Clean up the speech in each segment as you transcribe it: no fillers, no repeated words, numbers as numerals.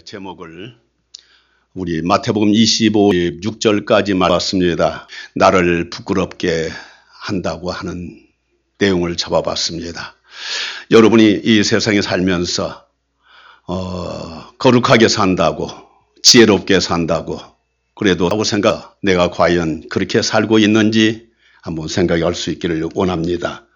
제목을 우리 마태복음 25, 6절까지 말았습니다. 나를 부끄럽게 한다고 하는 내용을 잡아봤습니다. 여러분이 이 세상에 살면서 거룩하게 산다고, 지혜롭게 산다고 그래도 하고 내가 과연 그렇게 살고 있는지 한번 생각할 수 있기를 원합니다.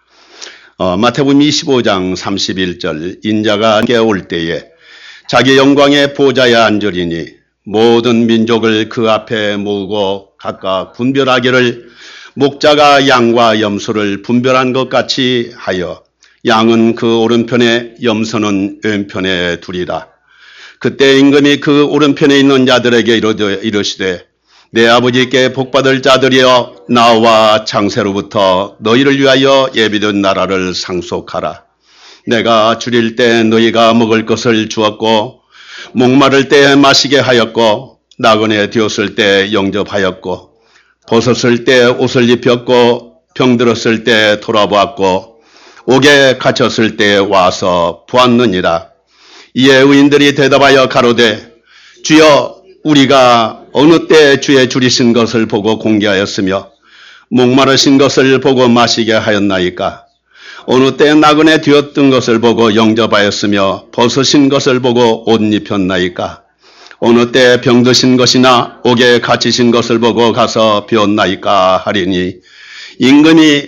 마태복음 25장 31절 인자가 깨어올 때에 자기 영광의 보좌에 앉으리니 모든 민족을 그 앞에 모으고 각각 분별하기를 목자가 양과 염소를 분별한 것 같이 하여 양은 그 오른편에 염소는 왼편에 두리라. 그때 임금이 그 오른편에 있는 자들에게 이르시되 내 아버지께 복받을 자들이여 나와 창세로부터 너희를 위하여 예비된 나라를 상속하라. 내가 줄일 때 너희가 먹을 것을 주었고 목마를 때 마시게 하였고 나그네 되었을 때 영접하였고 벗었을 때 옷을 입혔고 병들었을 때 돌아보았고 옥에 갇혔을 때 와서 보았느니라. 이에 의인들이 대답하여 가로되 주여 우리가 어느 때 주의 줄이신 것을 보고 공개하였으며 목마르신 것을 보고 마시게 하였나이까? 어느 때 나그네 되었던 것을 보고 영접하였으며 벗으신 것을 보고 옷 입혔나이까? 어느 때 병드신 것이나 옥에 갇히신 것을 보고 가서 배웠나이까 하리니 임금이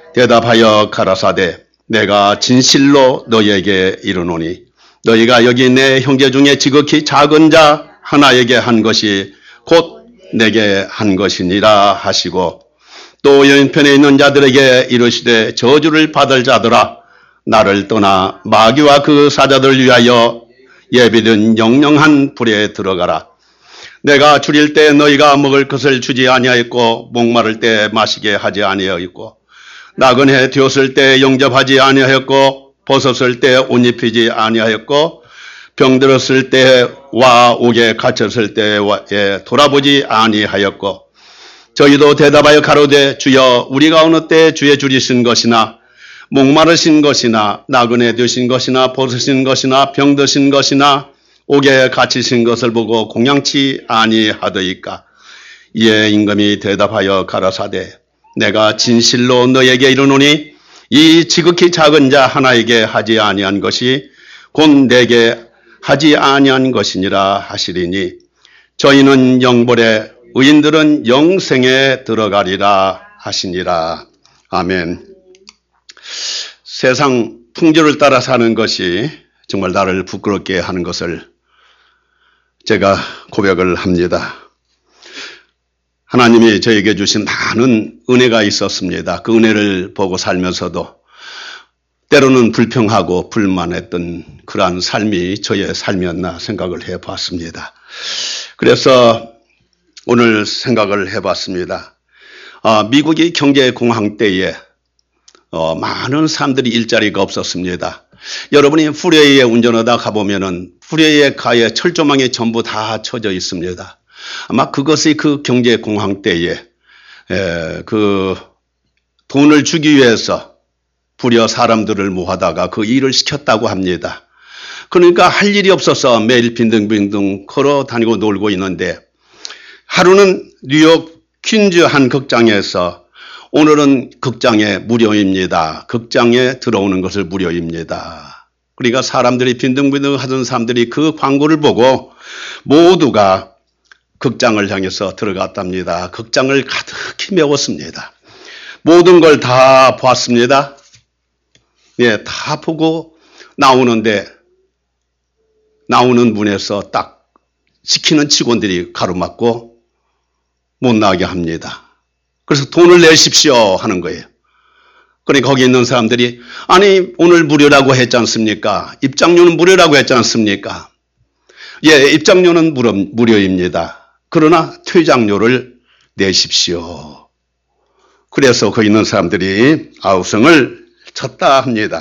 대답하여 가라사대 내가 진실로 너희에게 이르노니 너희가 여기 내 형제 중에 지극히 작은 자 하나에게 한 것이 곧 내게 한 것이니라 하시고 또 왼편에 있는 자들에게 이르시되 저주를 받을 자들아 나를 떠나 마귀와 그 사자들을 위하여 예비된 영영한 불에 들어가라. 내가 줄일 때 너희가 먹을 것을 주지 아니하였고 목마를 때 마시게 하지 아니하였고 나그네 되었을 때 영접하지 아니하였고 벗었을 때 옷 입히지 아니하였고 병들었을 때와 옥에 갇혔을 때에 돌아보지 아니하였고 저희도 대답하여 가로되 주여 우리가 어느 때 주의 줄이신 것이나 목마르신 것이나 나그네 되신 것이나 벗으신 것이나 병드신 것이나 옥에 갇히신 것을 보고 공양치 아니하더이까? 이에 임금이 대답하여 가라사대 내가 진실로 너에게 이르노니 이 지극히 작은 자 하나에게 하지 아니한 것이 곧 내게 하지 아니한 것이니라 하시리니 저희는 영벌에 의인들은 영생에 들어가리라 하시니라. 아멘. 세상 풍조를 따라 사는 것이 정말 나를 부끄럽게 하는 것을 제가 고백을 합니다. 하나님이 저에게 주신 많은 은혜가 있었습니다. 그 은혜를 보고 살면서도 때로는 불평하고 불만했던 그러한 삶이 저의 삶이었나 생각을 해봤습니다. 그래서 오늘 생각을 해봤습니다. 미국이 경제공황 때에 많은 사람들이 일자리가 없었습니다. 여러분이 프리웨이에 운전하다 가보면은 프리웨이에 가에 철조망이 전부 다 쳐져 있습니다. 아마 그것이 그 경제공황 때에 그 돈을 주기 위해서 불여 사람들을 모아다가 그 일을 시켰다고 합니다. 그러니까 할 일이 없어서 매일 빈둥빈둥 걸어 다니고 놀고 있는데 하루는 뉴욕 퀸즈 한 극장에서 오늘은 극장에 무료입니다. 극장에 들어오는 것을 무료입니다. 그러니까 사람들이 빈둥빈둥 하던 사람들이 그 광고를 보고 모두가 극장을 향해서 들어갔답니다. 극장을 가득히 메웠습니다. 모든 걸 다 보았습니다. 예, 다 보고 나오는데 나오는 문에서 딱 지키는 직원들이 가로막고 못 나가게 합니다. 그래서 돈을 내십시오 하는 거예요. 그러니까 거기 있는 사람들이 아니 오늘 무료라고 했지 않습니까? 입장료는 무료라고 했지 않습니까? 예, 입장료는 무료입니다. 그러나 퇴장료를 내십시오. 그래서 거기 있는 사람들이 아우성을 쳤다 합니다.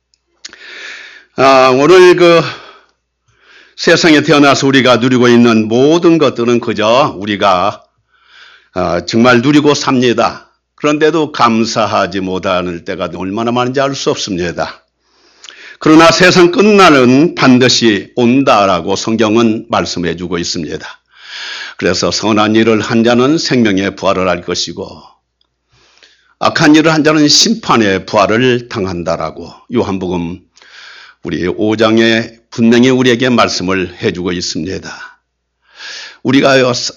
오늘 그 세상에 태어나서 우리가 누리고 있는 모든 것들은 그저 우리가 정말 누리고 삽니다. 그런데도 감사하지 못하는 때가 얼마나 많은지 알 수 없습니다. 그러나 세상 끝날은 반드시 온다라고 성경은 말씀해 주고 있습니다. 그래서 선한 일을 한 자는 생명의 부활을 할 것이고 악한 일을 한 자는 심판의 부활을 당한다라고 요한복음 우리 5장에 분명히 우리에게 말씀을 해주고 있습니다. 우리가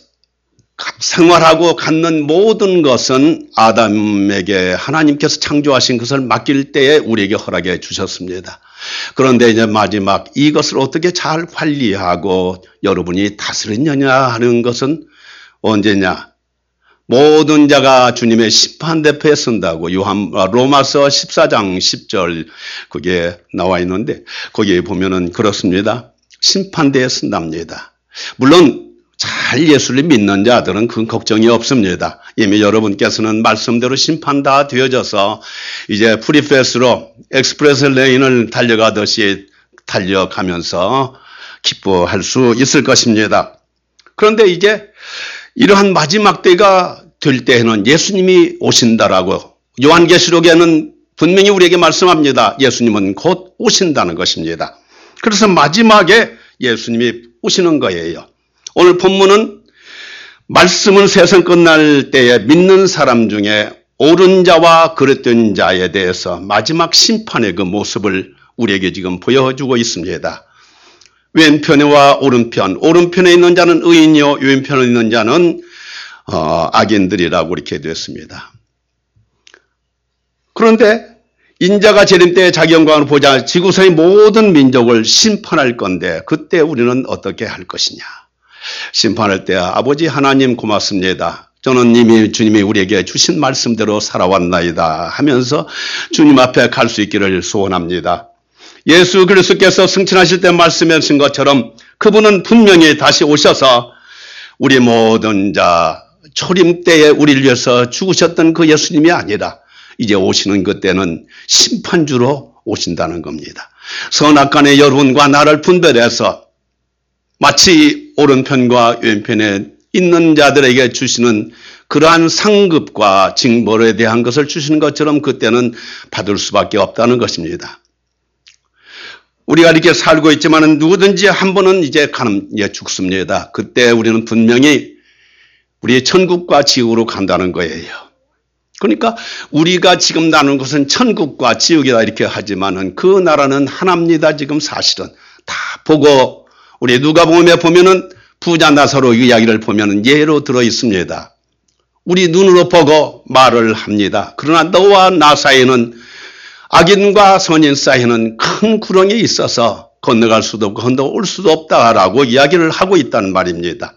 생활하고 갖는 모든 것은 아담에게 하나님께서 창조하신 것을 맡길 때에 우리에게 허락해 주셨습니다. 그런데 이제 마지막 이것을 어떻게 잘 관리하고 여러분이 다스리느냐 하는 것은 언제냐? 모든 자가 주님의 심판대표에 선다고 로마서 14장 10절 그게 나와 있는데 거기에 보면은 그렇습니다. 심판대에 선답니다. 물론 잘 예수를 믿는 자들은 그 걱정이 없습니다. 이미 여러분께서는 말씀대로 심판 다 되어져서 이제 프리패스로 엑스프레스 레인을 달려가듯이 달려가면서 기뻐할 수 있을 것입니다. 그런데 이제 이러한 마지막 때가 될 때에는 예수님이 오신다라고 요한계시록에는 분명히 우리에게 말씀합니다. 예수님은 곧 오신다는 것입니다. 그래서 마지막에 예수님이 오시는 거예요. 오늘 본문은 말씀은 세상 끝날 때에 믿는 사람 중에 옳은 자와 그릇된 자에 대해서 마지막 심판의 그 모습을 우리에게 지금 보여주고 있습니다. 왼편과 오른편, 오른편에 있는 자는 의인이요 왼편에 있는 자는 악인들이라고 이렇게 되었습니다. 그런데 인자가 재림 때에 자기 영광을 보자 지구상의 모든 민족을 심판할 건데 그때 우리는 어떻게 할 것이냐. 심판할 때 아버지 하나님 고맙습니다. 저는 이미 주님이 우리에게 주신 말씀대로 살아왔나이다 하면서 주님 앞에 갈 수 있기를 소원합니다. 예수 그리스도께서 승천하실 때 말씀하신 것처럼 그분은 분명히 다시 오셔서 우리 모든 자 초림 때에 우리를 위해서 죽으셨던 그 예수님이 아니라 이제 오시는 그때는 심판주로 오신다는 겁니다. 선악간의 여러분과 나를 분별해서 마치 오른편과 왼편에 있는 자들에게 주시는 그러한 상급과 징벌에 대한 것을 주시는 것처럼 그때는 받을 수밖에 없다는 것입니다. 우리가 이렇게 살고 있지만 누구든지 한 번은 이제 죽습니다. 그때 우리는 분명히 우리의 천국과 지옥으로 간다는 거예요. 그러니까 우리가 지금 나누는 것은 천국과 지옥이다 이렇게 하지만은 그 나라는 하나입니다. 지금 사실은 다 보고 우리 누가복음에 보면은 부자 나사로 이야기를 보면은 예로 들어 있습니다. 우리 눈으로 보고 말을 합니다. 그러나 너와 나 사이에는 악인과 선인 사이에는 큰 구렁이 있어서 건너갈 수도 없고 건너올 수도 없다라고 이야기를 하고 있다는 말입니다.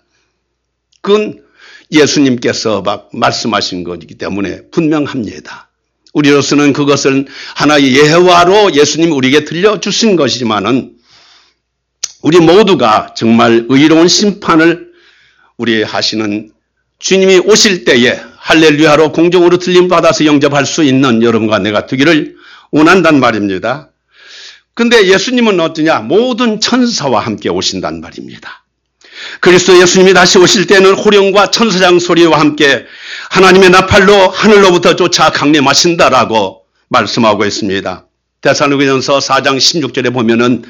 그건 예수님께서 말씀하신 것이기 때문에 분명합니다. 우리로서는 그것은 하나의 예화로 예수님 우리에게 들려주신 것이지만은 우리 모두가 정말 의로운 심판을 우리 하시는 주님이 오실 때에 할렐루야로 공중으로 들림받아서 영접할 수 있는 여러분과 내가 되기를 원한단 말입니다. 근데 예수님은 어떠냐? 모든 천사와 함께 오신단 말입니다. 그리스도 예수님이 다시 오실 때는 호령과 천사장 소리와 함께 하나님의 나팔로 하늘로부터 쫓아 강림하신다라고 말씀하고 있습니다. 데살로니가전서 4장 16절에 보면은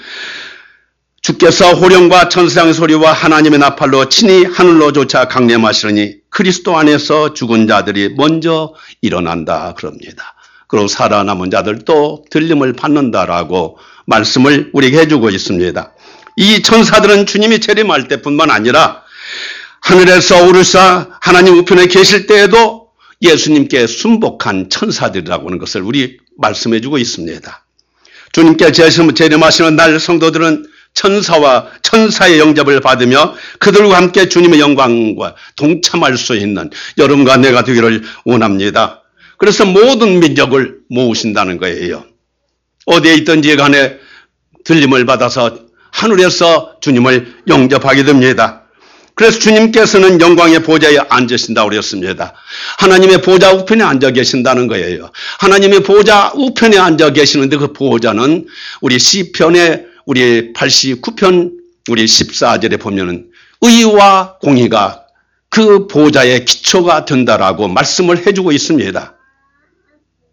주께서 호령과 천사장의 소리와 하나님의 나팔로 친히 하늘로 쫓아 강림하시려니 그리스도 안에서 죽은 자들이 먼저 일어난다 그럽니다. 그리고 살아남은 자들도 들림을 받는다라고 말씀을 우리에게 해주고 있습니다. 이 천사들은 주님이 재림할 때뿐만 아니라 하늘에서 오르사 하나님 우편에 계실 때에도 예수님께 순복한 천사들이라고 하는 것을 우리 말씀해주고 있습니다. 주님께 재림하시는 날 성도들은 천사와 천사의 영접을 받으며 그들과 함께 주님의 영광과 동참할 수 있는 여러분과 내가 되기를 원합니다. 그래서 모든 민족을 모으신다는 거예요. 어디에 있든지 간에 들림을 받아서 하늘에서 주님을 영접하게 됩니다. 그래서 주님께서는 영광의 보좌에 앉으신다고 그랬습니다. 하나님의 보좌 우편에 앉아 계신다는 거예요. 하나님의 보좌 우편에 앉아 계시는데 그 보좌는 우리 시편의 우리 89편 우리 14절에 보면은 의와 공의가 그 보좌의 기초가 된다라고 말씀을 해주고 있습니다.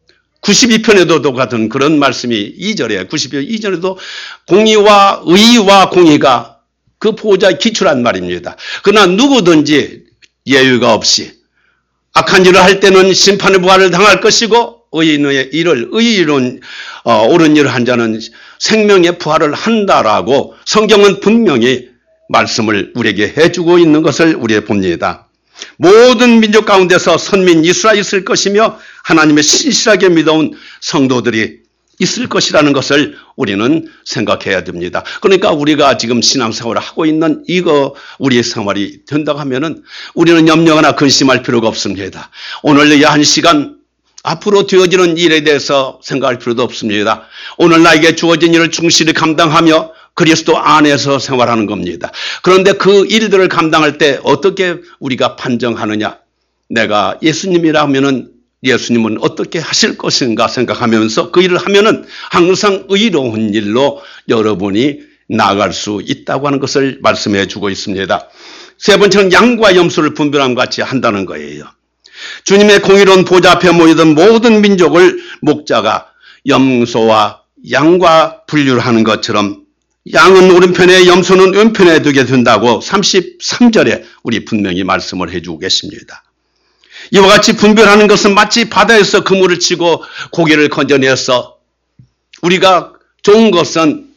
92편에도 똑같은 그런 말씀이 2절에 92편 2절에도 공의와 의와 공의가 그 보호자의 기초란 말입니다. 그러나 누구든지 예외가 없이 악한 일을 할 때는 심판의 부활을 당할 것이고 의인의 일을 의의로운 옳은 일을 한 자는 생명의 부활을 한다라고 성경은 분명히 말씀을 우리에게 해주고 있는 것을 우리가 봅니다. 모든 민족 가운데서 선민 이스라엘이 있을 것이며 하나님의 신실하게 믿어온 성도들이 있을 것이라는 것을 우리는 생각해야 됩니다. 그러니까 우리가 지금 신앙생활을 하고 있는 이거 우리의 생활이 된다고 하면은 우리는 염려하거나 근심할 필요가 없습니다. 오늘 이 한 시간 앞으로 되어지는 일에 대해서 생각할 필요도 없습니다. 오늘 나에게 주어진 일을 충실히 감당하며 그리스도 안에서 생활하는 겁니다. 그런데 그 일들을 감당할 때 어떻게 우리가 판정하느냐? 내가 예수님이라 하면은 예수님은 어떻게 하실 것인가 생각하면서 그 일을 하면은 항상 의로운 일로 여러분이 나아갈 수 있다고 하는 것을 말씀해 주고 있습니다. 세 번째는 양과 염소를 분별함과 같이 한다는 거예요. 주님의 공의로운 보좌 앞에 모이던 모든 민족을 목자가 염소와 양과 분류를 하는 것처럼 양은 오른편에 염소는 왼편에 두게 된다고 33절에 우리 분명히 말씀을 해주고 계십니다. 이와 같이 분별하는 것은 마치 바다에서 그물을 치고 고기를 건져내서 우리가 좋은 것은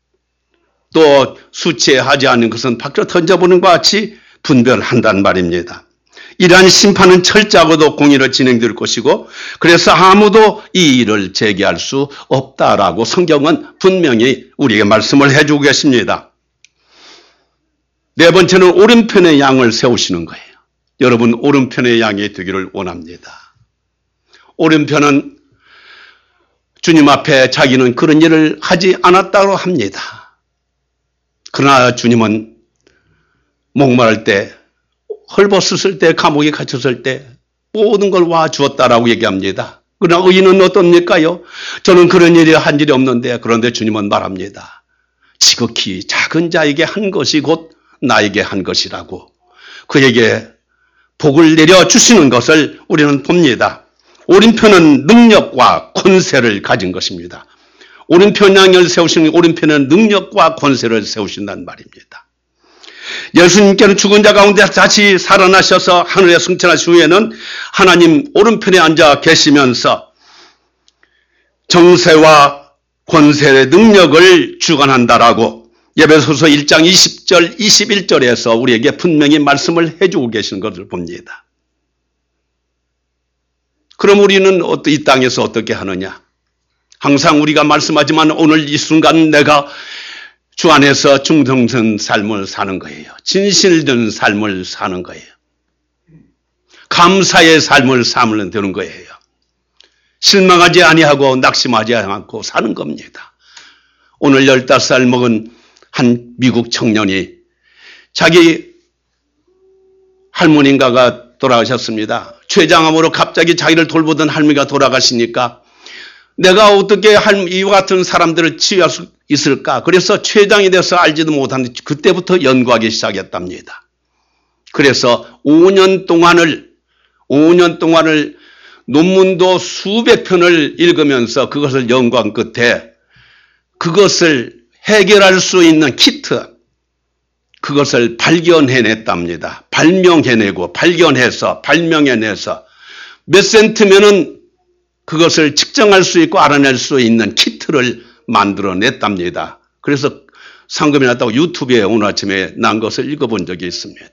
또 수치하지 않는 것은 밖으로 던져보는 것과 같이 분별한다는 말입니다. 이러한 심판은 철저하고도 공의로 진행될 것이고 그래서 아무도 이 일을 제기할 수 없다라고 성경은 분명히 우리에게 말씀을 해주고 계십니다. 네 번째는 오른편의 양을 세우시는 거예요. 여러분 오른편의 양이 되기를 원합니다. 오른편은 주님 앞에 자기는 그런 일을 하지 않았다고 합니다. 그러나 주님은 목마를 때 헐벗었을 때 감옥에 갇혔을 때 모든 걸 와 주었다라고 얘기합니다. 그러나 의인은 어떻습니까요? 저는 그런 일이 한 일이 없는데 그런데 주님은 말합니다. 지극히 작은 자에게 한 것이 곧 나에게 한 것이라고 그에게 복을 내려주시는 것을 우리는 봅니다. 오른편은 능력과 권세를 가진 것입니다. 오른편 양을 세우시는 오른편은 능력과 권세를 세우신다는 말입니다. 예수님께는 죽은 자 가운데 다시 살아나셔서 하늘에 승천하신 후에는 하나님 오른편에 앉아 계시면서 정세와 권세의 능력을 주관한다라고 에베소서 1장 20절 21절에서 우리에게 분명히 말씀을 해주고 계시는 것을 봅니다. 그럼 우리는 이 땅에서 어떻게 하느냐? 항상 우리가 말씀하지만 오늘 이 순간 내가 주 안에서 중성선 삶을 사는 거예요. 진실된 삶을 사는 거예요. 감사의 삶을 사면 되는 거예요. 실망하지 아니하고 낙심하지 않고 사는 겁니다. 오늘 15살 먹은 한 미국 청년이 자기 할머니인가가 돌아가셨습니다. 췌장암으로 갑자기 자기를 돌보던 할머니가 돌아가시니까 내가 어떻게 이와 같은 사람들을 치유할 수 있을까? 그래서 췌장이 돼서 알지도 못하는데 그때부터 연구하기 시작했답니다. 그래서 5년 동안을 논문도 수백 편을 읽으면서 그것을 연구한 끝에 그것을 해결할 수 있는 키트, 그것을 발견해냈답니다. 발명해내고 발견해서 발명해내서 몇 센트면은 그것을 측정할 수 있고 알아낼 수 있는 키트를 만들어냈답니다. 그래서 상금이 났다고 유튜브에 오늘 아침에 난 것을 읽어본 적이 있습니다.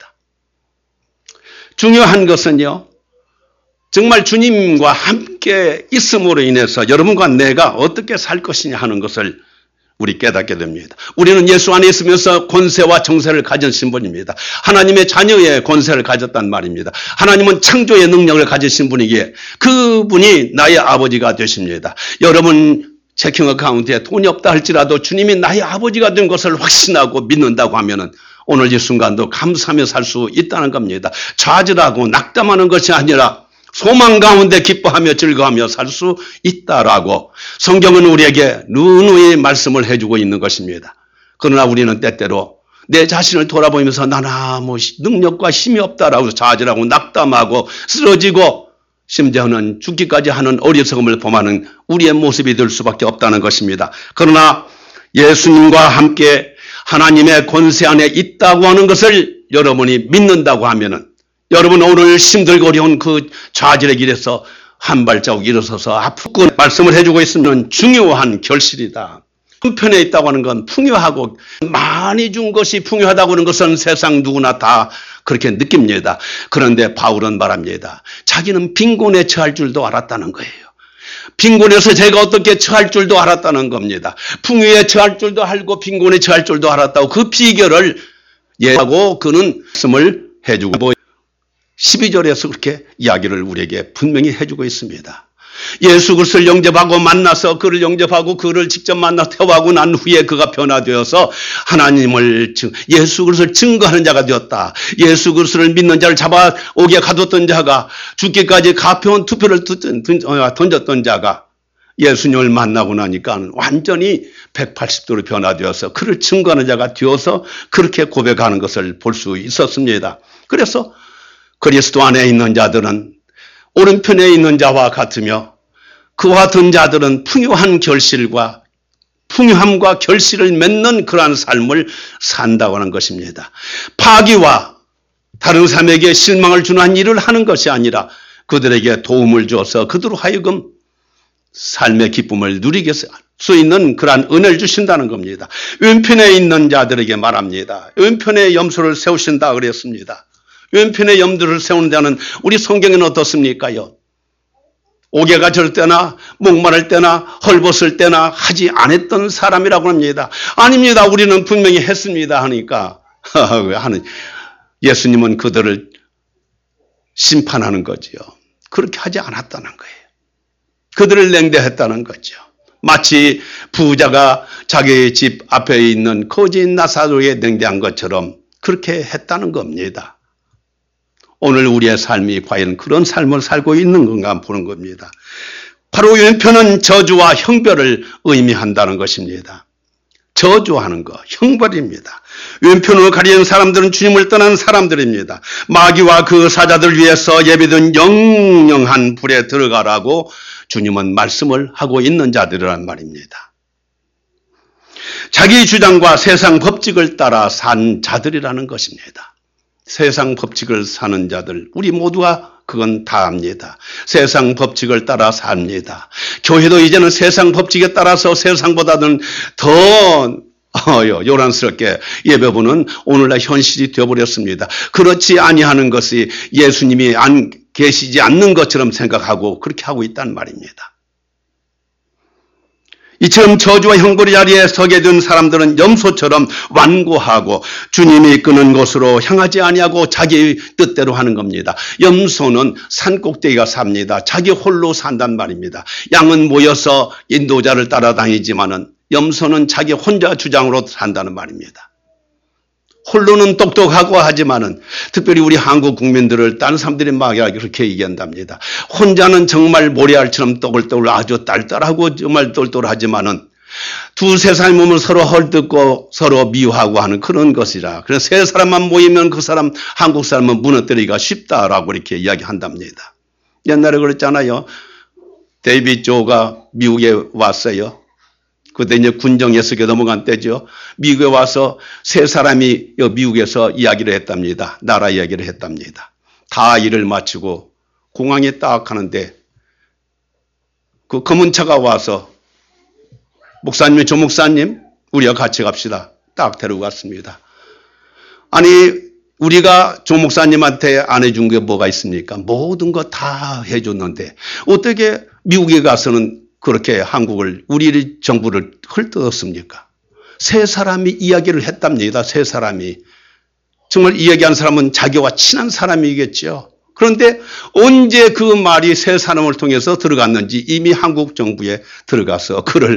중요한 것은요, 정말 주님과 함께 있음으로 인해서 여러분과 내가 어떻게 살 것이냐 하는 것을 우리 깨닫게 됩니다. 우리는 예수 안에 있으면서 권세와 정세를 가진 신분입니다. 하나님의 자녀의 권세를 가졌단 말입니다. 하나님은 창조의 능력을 가지신 분이기에 그분이 나의 아버지가 되십니다. 여러분 체킹 어카운트에 돈이 없다 할지라도 주님이 나의 아버지가 된 것을 확신하고 믿는다고 하면은 오늘 이 순간도 감사하며 살 수 있다는 겁니다. 좌절하고 낙담하는 것이 아니라 소망 가운데 기뻐하며 즐거워하며 살 수 있다라고 성경은 우리에게 누누이 말씀을 해주고 있는 것입니다. 그러나 우리는 때때로 내 자신을 돌아보면서 나는 아무 능력과 힘이 없다라고 좌절하고 낙담하고 쓰러지고 심지어는 죽기까지 하는 어리석음을 범하는 우리의 모습이 될 수밖에 없다는 것입니다. 그러나 예수님과 함께 하나님의 권세 안에 있다고 하는 것을 여러분이 믿는다고 하면은 여러분 오늘 힘들고 어려운 그 좌절의 길에서 한 발자국 일어서서 앞으로 말씀을 해주고 있으면 중요한 결실이다. 한편에 있다고 하는 건 풍요하고 많이 준 것이 풍요하다고 하는 것은 세상 누구나 다 그렇게 느낍니다. 그런데 바울은 말합니다. 자기는 빈곤에 처할 줄도 알았다는 거예요. 빈곤에서 제가 어떻게 처할 줄도 알았다는 겁니다. 풍요에 처할 줄도 알고 빈곤에 처할 줄도 알았다고 그 비결을 얘기하고 그는 말씀을 해주고 12절에서 그렇게 이야기를 우리에게 분명히 해주고 있습니다. 예수 그리스도를 영접하고 만나서 그를 영접하고 그를 직접 만나 태워하고 난 후에 그가 변화되어서 하나님을 예수 그리스도를 증거하는 자가 되었다. 예수 그리스도를 믿는 자를 잡아오게 가뒀던 자가 죽기까지 가평 투표를 던졌던 자가 예수님을 만나고 나니까 완전히 180도로 변화되어서 그를 증거하는 자가 되어서 그렇게 고백하는 것을 볼 수 있었습니다. 그래서 그리스도 안에 있는 자들은 오른편에 있는 자와 같으며 그와 같은 자들은 풍요한 결실과 풍요함과 결실을 맺는 그러한 삶을 산다고 하는 것입니다. 파기와 다른 사람에게 실망을 주는 일을 하는 것이 아니라 그들에게 도움을 주어서 그들로 하여금 삶의 기쁨을 누리게 수 있는 그러한 은혜를 주신다는 겁니다. 왼편에 있는 자들에게 말합니다. 왼편에 염소를 세우신다 그랬습니다. 왼편에 염두를 세우는 자는 우리 성경에는 어떻습니까요? 옥에가 절 때나 목마를 때나 헐벗을 때나 하지 않았던 사람이라고 합니다. 아닙니다. 우리는 분명히 했습니다 하니까 예수님은 그들을 심판하는 거지요. 그렇게 하지 않았다는 거예요. 그들을 냉대했다는 거죠. 마치 부자가 자기 집 앞에 있는 거지 나사로에 냉대한 것처럼 그렇게 했다는 겁니다. 오늘 우리의 삶이 과연 그런 삶을 살고 있는 건가 보는 겁니다. 바로 왼편은 저주와 형벌을 의미한다는 것입니다. 저주하는 것, 형벌입니다. 왼편으로 가리는 사람들은 주님을 떠난 사람들입니다. 마귀와 그 사자들 위해서 예비된 영영한 불에 들어가라고 주님은 말씀을 하고 있는 자들이란 말입니다. 자기 주장과 세상 법칙을 따라 산 자들이라는 것입니다. 세상 법칙을 사는 자들, 우리 모두가 그건 다 압니다. 세상 법칙을 따라 삽니다. 교회도 이제는 세상 법칙에 따라서 세상보다는 더 요란스럽게 예배보는 오늘날 현실이 되어버렸습니다. 그렇지 아니하는 것이 예수님이 안 계시지 않는 것처럼 생각하고 그렇게 하고 있단 말입니다. 이처럼 저주와 형벌의 자리에 서게 된 사람들은 염소처럼 완고하고 주님이 이끄는 곳으로 향하지 아니하고 자기 뜻대로 하는 겁니다. 염소는 산 꼭대기가 삽니다. 자기 홀로 산단 말입니다. 양은 모여서 인도자를 따라다니지만은 염소는 자기 혼자 주장으로 산다는 말입니다. 홀로는 똑똑하고 하지만은 특별히 우리 한국 국민들을 다른 사람들이 막 그렇게 얘기한답니다. 혼자는 정말 모래알처럼 또글또글 아주 딸딸하고 정말 똘똘하지만은 두세 사람이 몸을 서로 헐뜯고 서로 미워하고 하는 그런 것이라. 그래서 세 사람만 모이면 그 사람 한국 사람은 무너뜨리기가 쉽다라고 이렇게 이야기한답니다. 옛날에 그랬잖아요. 데이빗 조가 미국에 왔어요. 그때 이제 군정예수에 넘어간 때죠. 미국에 와서 세 사람이 미국에서 이야기를 했답니다. 나라 이야기를 했답니다. 다 일을 마치고 공항에 딱 가는데 그 검은 차가 와서 목사님, 조 목사님, 우리가 같이 갑시다. 딱 데리고 갔습니다. 아니, 우리가 조 목사님한테 안 해준 게 뭐가 있습니까? 모든 거 다 해줬는데 어떻게 미국에 가서는 그렇게 한국을, 우리 정부를 헐뜯었습니까? 세 사람이 이야기를 했답니다. 세 사람이. 정말 이야기한 사람은 자기와 친한 사람이겠죠. 그런데 언제 그 말이 세 사람을 통해서 들어갔는지 이미 한국 정부에 들어가서 그를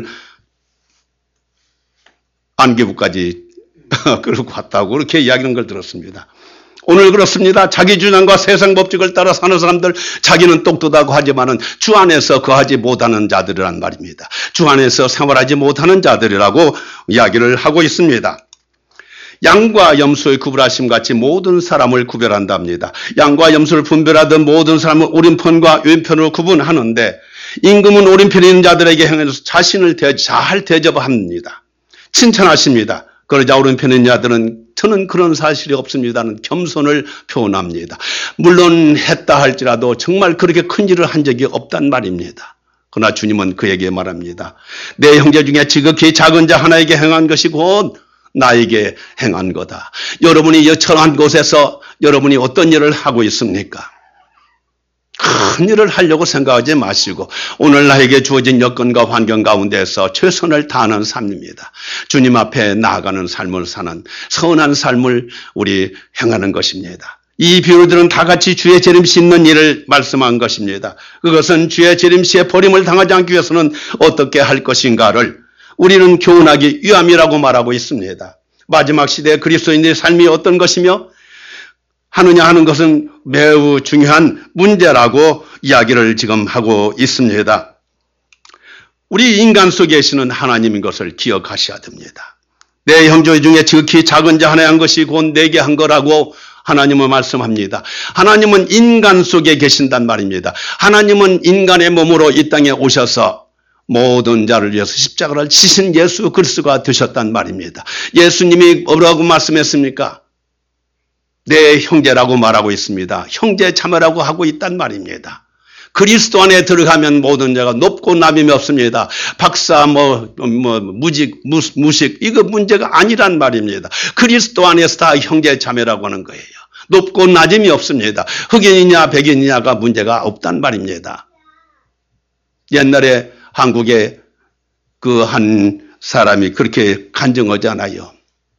안개부까지 끌고 갔다고 그렇게 이야기하는 걸 들었습니다. 오늘 그렇습니다. 자기 주장과 세상 법칙을 따라 사는 사람들, 자기는 똑똑하고 하지만은 주 안에서 거하지 못하는 자들이란 말입니다. 주 안에서 생활하지 못하는 자들이라고 이야기를 하고 있습니다. 양과 염소의 구별하심 같이 모든 사람을 구별한답니다. 양과 염소를 분별하던 모든 사람은 오른편과 왼편으로 구분하는데 임금은 오른편에 있는 자들에게 행해서 자신을 잘 대접합니다. 칭찬하십니다. 그러자 오른편에 있는 자들은 저는 그런 사실이 없습니다는 겸손을 표현합니다. 물론 했다 할지라도 정말 그렇게 큰 일을 한 적이 없단 말입니다. 그러나 주님은 그에게 말합니다. 내 형제 중에 지극히 작은 자 하나에게 행한 것이 곧 나에게 행한 거다. 여러분이 처한 곳에서 여러분이 어떤 일을 하고 있습니까? 큰 일을 하려고 생각하지 마시고 오늘 나에게 주어진 여건과 환경 가운데서 최선을 다하는 삶입니다. 주님 앞에 나아가는 삶을 사는 선한 삶을 우리 행하는 것입니다. 이 비유들은 다 같이 주의 재림시 있는 일을 말씀한 것입니다. 그것은 주의 재림시에 버림을 당하지 않기 위해서는 어떻게 할 것인가를 우리는 교훈하기 위함이라고 말하고 있습니다. 마지막 시대의 그리스도인의 삶이 어떤 것이며 하느냐 하는 것은 매우 중요한 문제라고 이야기를 지금 하고 있습니다. 우리 인간 속에 계시는 하나님인 것을 기억하셔야 됩니다. 내 형제 중에 지극히 작은 자 하나에 한 것이 곧 내게 한 거라고 하나님은 말씀합니다. 하나님은 인간 속에 계신단 말입니다. 하나님은 인간의 몸으로 이 땅에 오셔서 모든 자를 위해서 십자가를 지신 예수 그리스도가 되셨단 말입니다. 예수님이 뭐라고 말씀했습니까? 내 형제라고 말하고 있습니다. 형제 자매라고 하고 있단 말입니다. 그리스도 안에 들어가면 모든 자가 높고 낮음이 없습니다. 박사, 무식, 이거 문제가 아니란 말입니다. 그리스도 안에서 다 형제 자매라고 하는 거예요. 높고 낮음이 없습니다. 흑인이냐 백인이냐가 문제가 없단 말입니다. 옛날에 한국에 그 한 사람이 그렇게 간증하잖아요.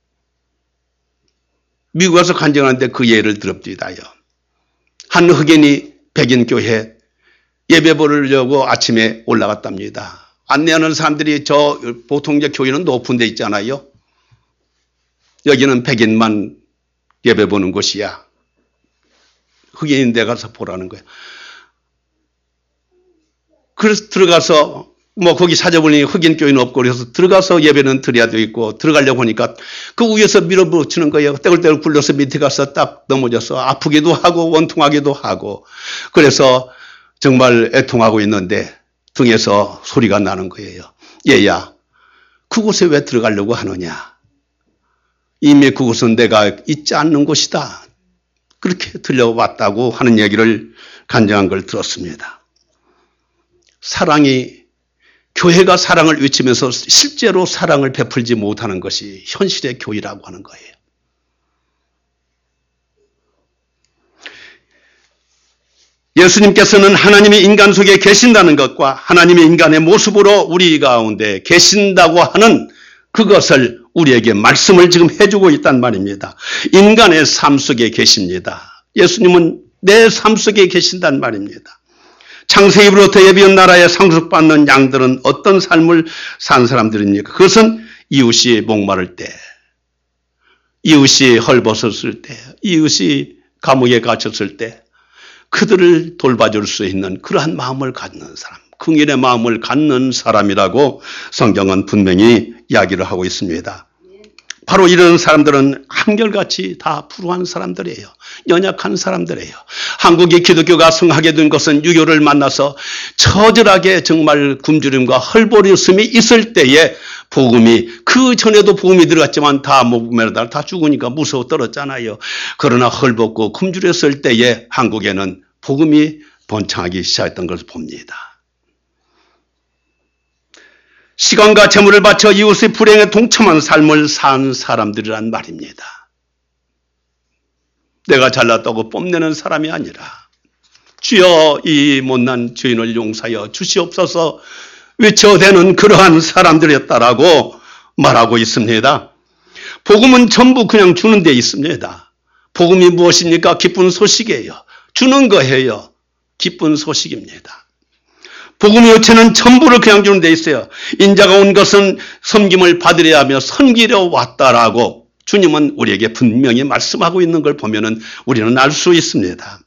미국 가서 간증하는데 그 예를 들읍디다요. 한 흑인이 백인 교회 예배 보려고 아침에 올라갔답니다. 안내하는 사람들이 보통 이제 교회는 높은 데 있잖아요. 여기는 백인만 예배 보는 곳이야. 흑인인데 가서 보라는 거야. 그래서 들어가서 거기 찾아보니 흑인 교회는 없고 그래서 들어가서 예배는 드려야 되겠고 들어가려고 하니까 그 위에서 밀어붙이는 거예요. 떼굴떼굴 굴려서 밑에 가서 딱 넘어져서 아프기도 하고 원통하기도 하고 그래서 정말 애통하고 있는데 등에서 소리가 나는 거예요. 얘야, 그곳에 왜 들어가려고 하느냐? 이미 그곳은 내가 있지 않는 곳이다. 그렇게 들려왔다고 하는 얘기를 간증한 걸 들었습니다. 교회가 사랑을 외치면서 실제로 사랑을 베풀지 못하는 것이 현실의 교회라고 하는 거예요. 예수님께서는 하나님이 인간 속에 계신다는 것과 하나님의 인간의 모습으로 우리 가운데 계신다고 하는 그것을 우리에게 말씀을 지금 해주고 있단 말입니다. 인간의 삶 속에 계십니다. 예수님은 내 삶 속에 계신단 말입니다. 창세기부터 예비한 나라에 상속받는 양들은 어떤 삶을 산 사람들입니까? 그것은 이웃이 목마를 때, 이웃이 헐벗었을 때, 이웃이 감옥에 갇혔을 때 그들을 돌봐줄 수 있는 그러한 마음을 갖는 사람, 긍휼의 마음을 갖는 사람이라고 성경은 분명히 이야기를 하고 있습니다. 바로 이런 사람들은 한결같이 다 불우한 사람들이에요. 연약한 사람들이에요. 한국의 기독교가 성하게 된 것은 유교를 만나서 처절하게 정말 굶주림과 헐벗음이 있을 때에 복음이, 그 전에도 복음이 들어갔지만 다 목매다 다 죽으니까 무서워 떨었잖아요. 그러나 헐벗고 굶주렸을 때에 한국에는 복음이 번창하기 시작했던 것을 봅니다. 시간과 재물을 바쳐 이웃의 불행에 동참한 삶을 산 사람들이란 말입니다. 내가 잘났다고 뽐내는 사람이 아니라 주여 이 못난 죄인을 용서하여 주시옵소서 외쳐대는 그러한 사람들이었다라고 말하고 있습니다. 복음은 전부 그냥 주는 데 있습니다. 복음이 무엇입니까? 기쁜 소식이에요. 주는 거예요. 기쁜 소식입니다. 복음의 요체는 전부를 그냥 주는 데 있어요. 인자가 온 것은 섬김을 받으려 하며 섬기려 왔다라고 주님은 우리에게 분명히 말씀하고 있는 걸 보면은 우리는 알 수 있습니다.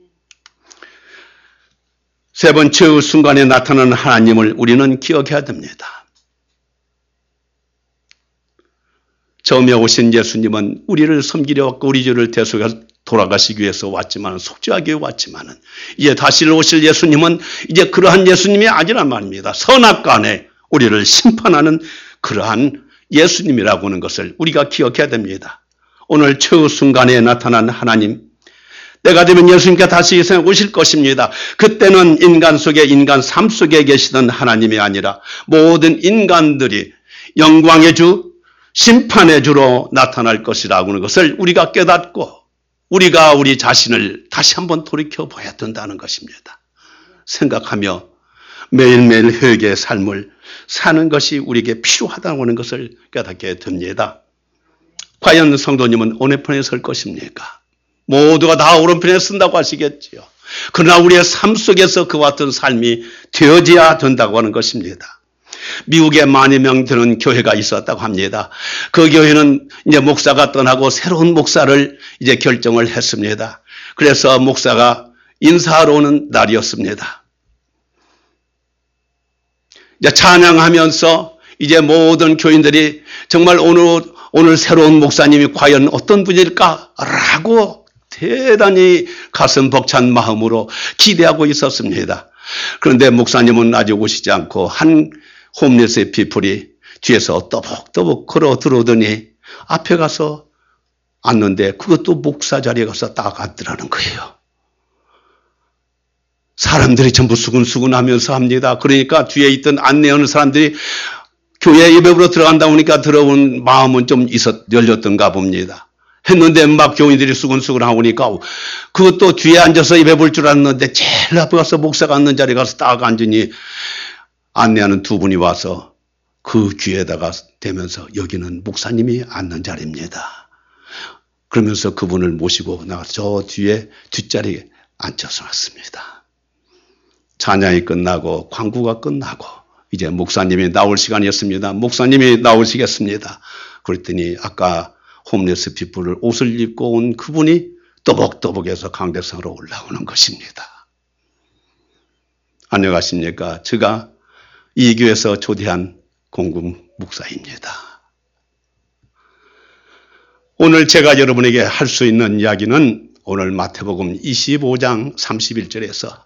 세 번째 순간에 나타나는 하나님을 우리는 기억해야 됩니다. 처음에 오신 예수님은 우리를 섬기려 왔고 우리 죄를 대속해 돌아가시기 위해서 왔지만, 속죄하기 위해 왔지만, 이제 다시 오실 예수님은 이제 그러한 예수님이 아니란 말입니다. 선악간에 우리를 심판하는 그러한 예수님이라고 하는 것을 우리가 기억해야 됩니다. 오늘 최후 순간에 나타난 하나님, 때가 되면 예수님께 다시 이 세상에 오실 것입니다. 그때는 인간 속에, 인간 삶 속에 계시던 하나님이 아니라 모든 인간들이 영광의 주, 심판의 주로 나타날 것이라고 하는 것을 우리가 깨닫고 우리가 우리 자신을 다시 한번 돌이켜 봐야 된다는 것입니다. 생각하며 매일매일 회개의 삶을 사는 것이 우리에게 필요하다고 하는 것을 깨닫게 됩니다. 과연 성도님은 어느 편에 설 것입니까? 모두가 다 오른편에 쓴다고 하시겠지요. 그러나 우리의 삶 속에서 그와 같은 삶이 되어져야 된다고 하는 것입니다. 미국에 만여 명 되는 교회가 있었다고 합니다. 그 교회는 이제 목사가 떠나고 새로운 목사를 이제 결정을 했습니다. 그래서 목사가 인사하러 오는 날이었습니다. 이제 찬양하면서 이제 모든 교인들이 정말 오늘 새로운 목사님이 과연 어떤 분일까라고 대단히 가슴 벅찬 마음으로 기대하고 있었습니다. 그런데 목사님은 아직 오시지 않고 한 홈리스 피플이 뒤에서 떠벅떠벅 걸어 들어오더니 앞에 가서 앉는데 그것도 목사 자리에 가서 딱 앉더라는 거예요. 사람들이 전부 수근수근 하면서 합니다. 그러니까 뒤에 있던 안내하는 사람들이 교회 예배로 들어간다 보니까 들어온 마음은 좀 열렸던가 봅니다. 했는데 막 교인들이 수근수근 하고 오니까 그것도 뒤에 앉아서 예배 볼 줄 알았는데 제일 앞에 가서 목사가 앉는 자리에 가서 딱 앉으니 안내하는 두 분이 와서 그 귀에다가 대면서 여기는 목사님이 앉는 자리입니다. 그러면서 그분을 모시고 나가서 저 뒤에 뒷자리에 앉혀서 왔습니다. 찬양이 끝나고 광구가 끝나고 이제 목사님이 나올 시간이었습니다. 목사님이 나오시겠습니다. 그랬더니 아까 홈리스 피플을 옷을 입고 온 그분이 또벅또벅해서 강대상으로 올라오는 것입니다. 안녕하십니까? 제가 이 교회에서 초대한 공금 목사입니다. 오늘 제가 여러분에게 할 수 있는 이야기는 오늘 마태복음 25장 31절에서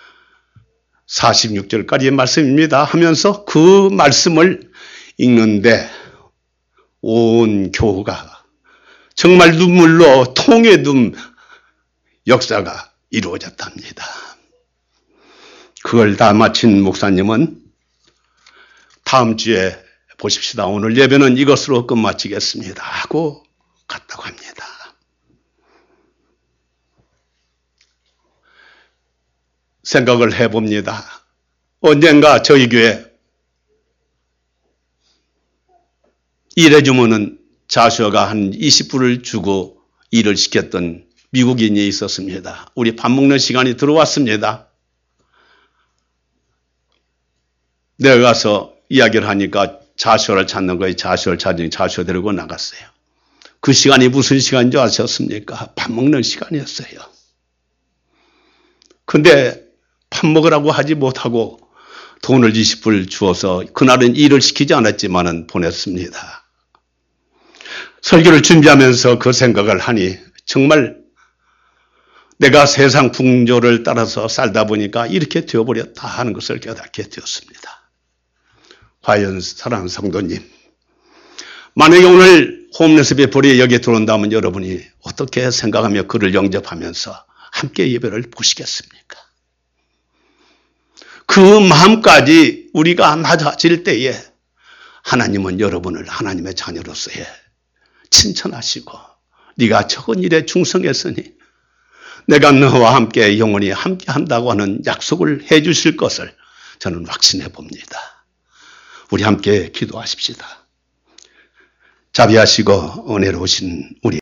46절까지의 말씀입니다. 하면서 그 말씀을 읽는데 온 교회가 정말 눈물로 통에 둔 역사가 이루어졌답니다. 그걸 다 마친 목사님은 다음 주에 보십시다. 오늘 예배는 이것으로 끝마치겠습니다 하고 갔다고 합니다. 생각을 해봅니다. 언젠가 저희 교회 일해주면은 자수가 한 20불을 주고 일을 시켰던 미국인이 있었습니다. 우리 밥 먹는 시간이 들어왔습니다. 내가 가서 이야기를 하니까 자수를 찾는 거예요. 자수를 찾으니 자수 데리고 나갔어요. 그 시간이 무슨 시간인 줄 아셨습니까? 밥 먹는 시간이었어요. 근데 밥 먹으라고 하지 못하고 돈을 20불 주어서 그날은 일을 시키지 않았지만은 보냈습니다. 설교를 준비하면서 그 생각을 하니 정말 내가 세상 풍조를 따라서 살다 보니까 이렇게 되어버렸다 하는 것을 깨닫게 되었습니다. 과연 사랑하는 성도님, 만약에 오늘 홈리스 피플이 여기에 들어온다면 여러분이 어떻게 생각하며 그를 영접하면서 함께 예배를 보시겠습니까? 그 마음까지 우리가 낮아질 때에 하나님은 여러분을 하나님의 자녀로서의 칭찬하시고 네가 적은 일에 충성했으니 내가 너와 함께 영원히 함께 한다고 하는 약속을 해 주실 것을 저는 확신해 봅니다. 우리 함께 기도하십시다. 자비하시고 은혜로우신 우리